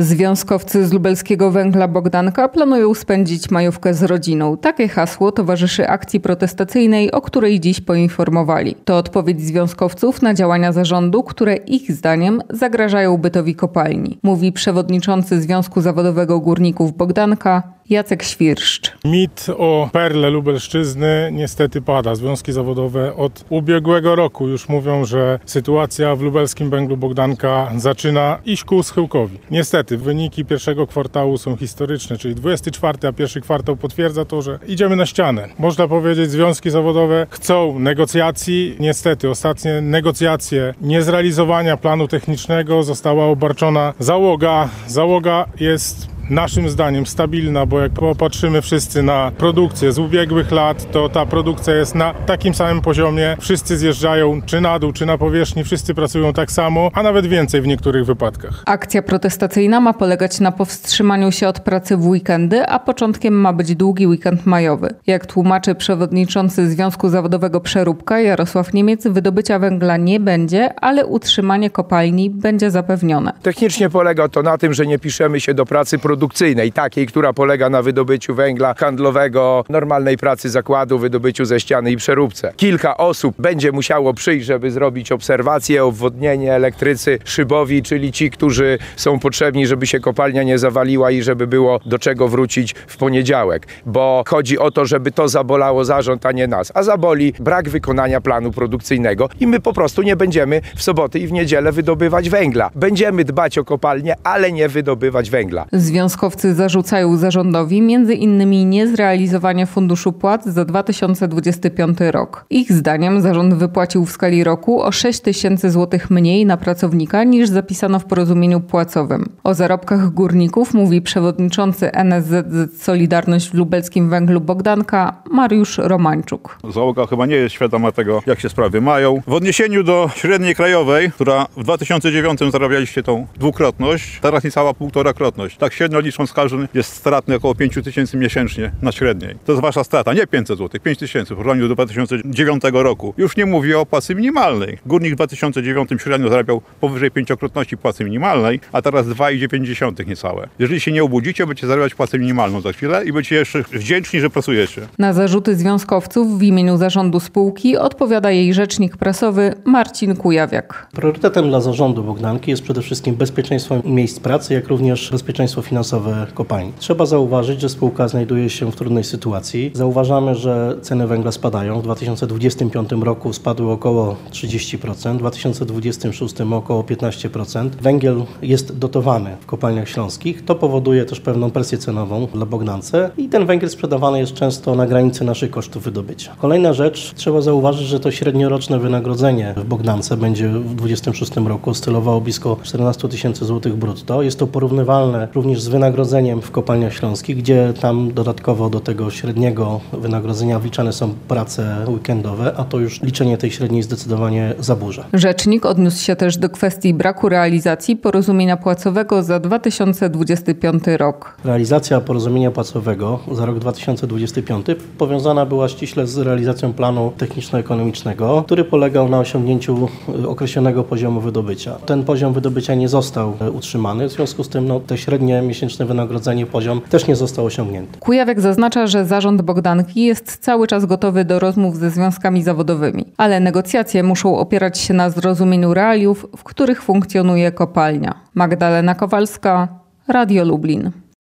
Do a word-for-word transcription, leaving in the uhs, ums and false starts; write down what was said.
Związkowcy z lubelskiego węgla Bogdanka planują spędzić majówkę z rodziną. Takie hasło towarzyszy akcji protestacyjnej, o której dziś poinformowali. To odpowiedź związkowców na działania zarządu, które ich zdaniem zagrażają bytowi kopalni. Mówi przewodniczący Związku Zawodowego Górników Bogdanka Jacek Świerszcz. Mit o perle Lubelszczyzny niestety pada. Związki zawodowe od ubiegłego roku już mówią, że sytuacja w lubelskim węglu Bogdanka zaczyna iść ku schyłkowi. Niestety wyniki pierwszego kwartału są historyczne, czyli dwudziesty czwarty, a pierwszy kwartał potwierdza to, że idziemy na ścianę. Można powiedzieć, związki zawodowe chcą negocjacji. Niestety ostatnie negocjacje niezrealizowania planu technicznego została obarczona załoga. Załoga jest naszym zdaniem stabilna, bo jak popatrzymy wszyscy na produkcję z ubiegłych lat, to ta produkcja jest na takim samym poziomie. Wszyscy zjeżdżają czy na dół, czy na powierzchni, wszyscy pracują tak samo, a nawet więcej w niektórych wypadkach. Akcja protestacyjna ma polegać na powstrzymaniu się od pracy w weekendy, a początkiem ma być długi weekend majowy. Jak tłumaczy przewodniczący Związku Zawodowego Przeróbka Jarosław Niemiec, wydobycia węgla nie będzie, ale utrzymanie kopalni będzie zapewnione. Technicznie polega to na tym, że nie piszemy się do pracy produkcyjnej, takiej, która polega na wydobyciu węgla handlowego, normalnej pracy zakładu, wydobyciu ze ściany i przeróbce. Kilka osób będzie musiało przyjść, żeby zrobić obserwację, obwodnienie, elektrycy, szybowi, czyli ci, którzy są potrzebni, żeby się kopalnia nie zawaliła i żeby było do czego wrócić w poniedziałek. Bo chodzi o to, żeby to zabolało zarząd, a nie nas. A zaboli brak wykonania planu produkcyjnego i my po prostu nie będziemy w soboty i w niedzielę wydobywać węgla. Będziemy dbać o kopalnię, ale nie wydobywać węgla. Związkowcy zarzucają zarządowi między innymi niezrealizowanie funduszu płac za dwa tysiące dwudziesty piąty rok. Ich zdaniem zarząd wypłacił w skali roku o sześć tysięcy złotych mniej na pracownika niż zapisano w porozumieniu płacowym. O zarobkach górników mówi przewodniczący N S Z Z Solidarność w lubelskim węglu Bogdanka Mariusz Romańczuk. Załoga chyba nie jest świadoma tego, jak się sprawy mają. W odniesieniu do średniej krajowej, która w dwa tysiące dziewiątym zarabialiście tą dwukrotność, teraz niecała półtorakrotność. Tak średnio licząc każdy jest stratny około pięć tysięcy miesięcznie na średniej. To jest wasza strata, nie pięćset złotych, pięć tysięcy w porównaniu do dwa tysiące dziewiątego roku. Już nie mówię o płacy minimalnej. Górnik w dwa tysiące dziewiątym średnio zarabiał powyżej pięciokrotności płacy minimalnej, a teraz dwa przecinek dziewięć niecałe. Jeżeli się nie obudzicie, będziecie zarabiać płacę minimalną za chwilę i będziecie jeszcze wdzięczni, że pracujecie. Na zarzuty związkowców w imieniu zarządu spółki odpowiada jej rzecznik prasowy Marcin Kujawiak. Priorytetem dla zarządu Bogdanki jest przede wszystkim bezpieczeństwo miejsc pracy, jak również bezpieczeństwo finansowe kopalni. Trzeba zauważyć, że spółka znajduje się w trudnej sytuacji. Zauważamy, że ceny węgla spadają. W dwa tysiące dwudziestym piątym roku spadły około trzydzieści procent, w dwa tysiące dwudziestym szóstym około piętnaście procent. Węgiel jest dotowany w kopalniach śląskich. To powoduje też pewną presję cenową dla Bogdance i ten węgiel sprzedawany jest często na granicy naszych kosztów wydobycia. Kolejna rzecz, trzeba zauważyć, że to średnioroczne wynagrodzenie w Bogdance będzie w dwa tysiące dwudziestym szóstym roku oscylowało blisko czternaście tysięcy złotych brutto. Jest to porównywalne również z wynagrodzeniem w kopalniach śląskich, gdzie tam dodatkowo do tego średniego wynagrodzenia wliczane są prace weekendowe, a to już liczenie tej średniej zdecydowanie zaburza. Rzecznik odniósł się też do kwestii braku realizacji porozumienia płacowego za dwa tysiące dwudziesty piąty rok. Realizacja porozumienia płacowego za rok dwa tysiące dwudziesty piąty powiązana była ściśle z realizacją planu techniczno-ekonomicznego, który polegał na osiągnięciu określonego poziomu wydobycia. Ten poziom wydobycia nie został utrzymany, w związku z tym no, te średnie miesięczne wynagrodzenie, poziom też nie został osiągnięty. Kujawiak zaznacza, że zarząd Bogdanki jest cały czas gotowy do rozmów ze związkami zawodowymi, ale negocjacje muszą opierać się na zrozumieniu realiów, w których funkcjonuje kopalnia. Magdalena Kowalska, Radio Lublin.